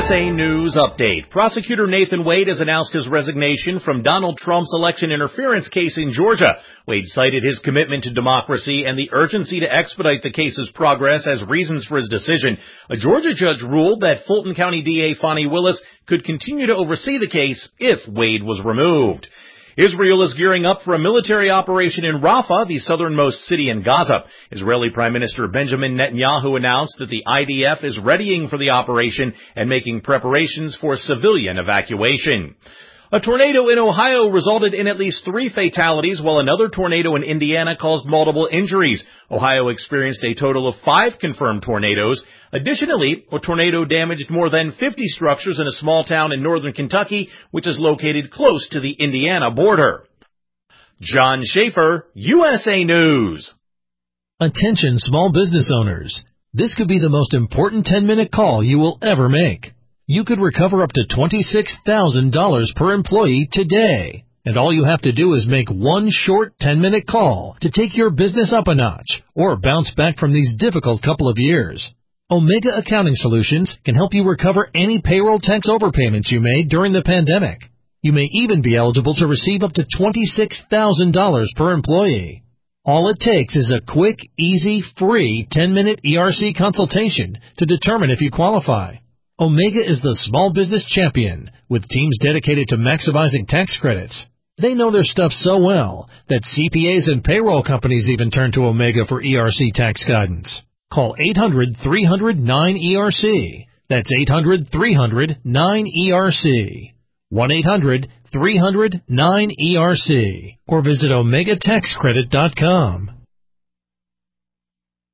USA News Update. Prosecutor Nathan Wade has announced his resignation from Donald Trump's election interference case in Georgia. Wade cited his commitment to democracy and the urgency to expedite the case's progress as reasons for his decision. A Georgia judge ruled that Fulton County DA Fani Willis could continue to oversee the case if Wade was removed. Israel is gearing up for a military operation in Rafah, the southernmost city in Gaza. Israeli Prime Minister Benjamin Netanyahu announced that the IDF is readying for the operation and making preparations for civilian evacuation. A tornado in Ohio resulted in at least 3 fatalities, while another tornado in Indiana caused multiple injuries. Ohio experienced a total of 5 confirmed tornadoes. Additionally, a tornado damaged more than 50 structures in a small town in northern Kentucky, which is located close to the Indiana border. John Schaefer, USA News. Attention small business owners. This could be the most important 10-minute call you will ever make. You could recover up to $26,000 per employee today. And all you have to do is make one short 10-minute call to take your business up a notch or bounce back from these difficult couple of years. Omega Accounting Solutions can help you recover any payroll tax overpayments you made during the pandemic. You may even be eligible to receive up to $26,000 per employee. All it takes is a quick, easy, free 10-minute ERC consultation to determine if you qualify. Omega is the small business champion with teams dedicated to maximizing tax credits. They know their stuff so well that CPAs and payroll companies even turn to Omega for ERC tax guidance. Call 800-300-9ERC. That's 800-300-9ERC. 1-800-300-9ERC. Or visit OmegaTaxCredit.com.